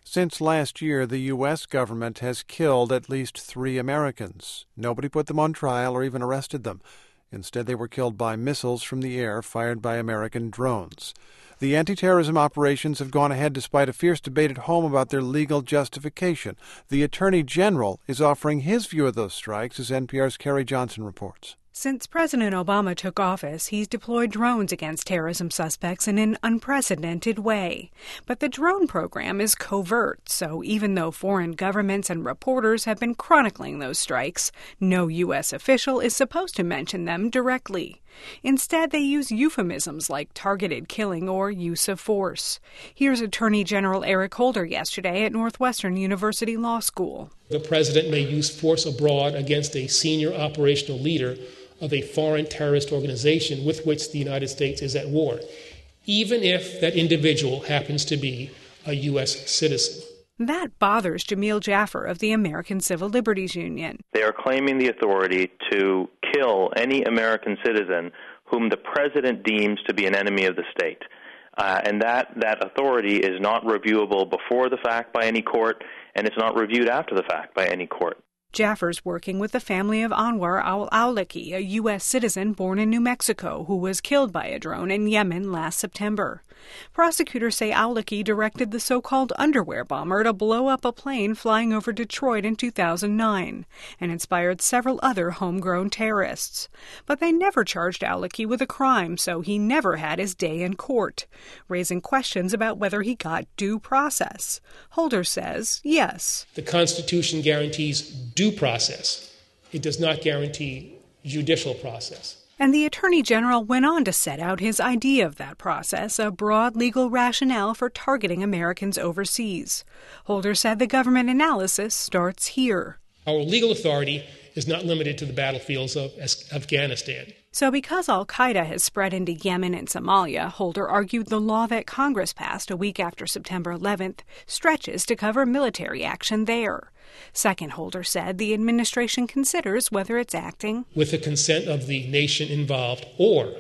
Since last year, the U.S. government has killed at least 3 Americans. Nobody put them on trial or even arrested them. Instead, they were killed by missiles from the air fired by American drones. The anti-terrorism operations have gone ahead despite a fierce debate at home about their legal justification. The Attorney General is offering his view of those strikes, as NPR's Carrie Johnson reports. Since President Obama took office, he's deployed drones against terrorism suspects in an unprecedented way. But the drone program is covert, so even though foreign governments and reporters have been chronicling those strikes, no U.S. official is supposed to mention them directly. Instead, they use euphemisms like targeted killing or use of force. Here's Attorney General Eric Holder yesterday at Northwestern University Law School. The president may use force abroad against a senior operational leader of a foreign terrorist organization with which the United States is at war, even if that individual happens to be a U.S. citizen. That bothers Jamil Jaffer of the American Civil Liberties Union. They are claiming the authority to kill any American citizen whom the president deems to be an enemy of the state. And that authority is not reviewable before the fact by any court, and it's not reviewed after the fact by any court. Jaffer's working with the family of Anwar al-Awlaki, a U.S. citizen born in New Mexico who was killed by a drone in Yemen last September. Prosecutors say Awlaki directed the so-called underwear bomber to blow up a plane flying over Detroit in 2009 and inspired several other homegrown terrorists. But they never charged Awlaki with a crime, so he never had his day in court, raising questions about whether he got due process. Holder says yes. The Constitution guarantees due process. It does not guarantee judicial process. And the Attorney General went on to set out his idea of that process, a broad legal rationale for targeting Americans overseas. Holder said the government analysis starts here. Our legal authority is not limited to the battlefields of Afghanistan. So because al-Qaeda has spread into Yemen and Somalia, Holder argued the law that Congress passed a week after September 11th stretches to cover military action there. Second, Holder said the administration considers whether it's acting with the consent of the nation involved or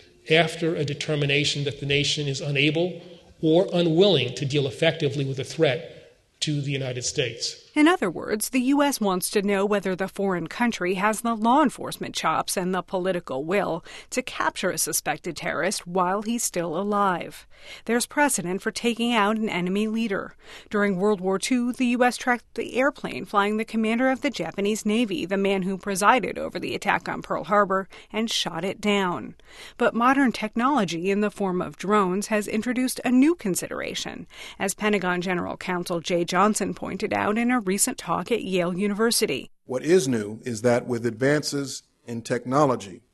after a determination that the nation is unable or unwilling to deal effectively with a threat to the United States. In other words, the U.S. wants to know whether the foreign country has the law enforcement chops and the political will to capture a suspected terrorist while he's still alive. There's precedent for taking out an enemy leader. During World War II, the U.S. tracked the airplane flying the commander of the Japanese Navy, the man who presided over the attack on Pearl Harbor, and shot it down. But modern technology in the form of drones has introduced a new consideration, as Pentagon General Counsel Jay Johnson pointed out in a recent talk at Yale University. What is new is that with advances in technology,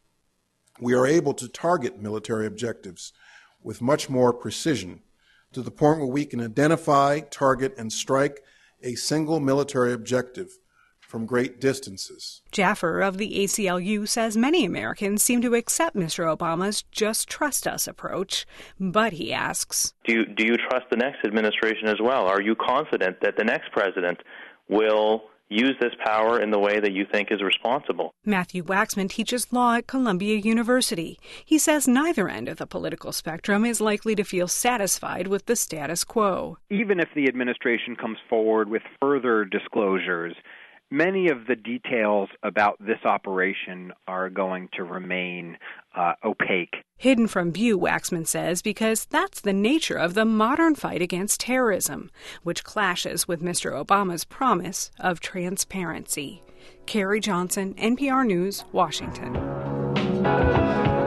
we are able to target military objectives with much more precision, to the point where we can identify, target, and strike a single military objective from great distances. Jaffer of the ACLU says many Americans seem to accept Mr. Obama's just trust us approach, but he asks, Do you trust the next administration as well? Are you confident that the next president will use this power in the way that you think is responsible? Matthew Waxman teaches law at Columbia University. He says neither end of the political spectrum is likely to feel satisfied with the status quo. Even if the administration comes forward with further disclosures, many of the details about this operation are going to remain opaque. Hidden from view, Waxman says, because that's the nature of the modern fight against terrorism, which clashes with Mr. Obama's promise of transparency. Carrie Johnson, NPR News, Washington.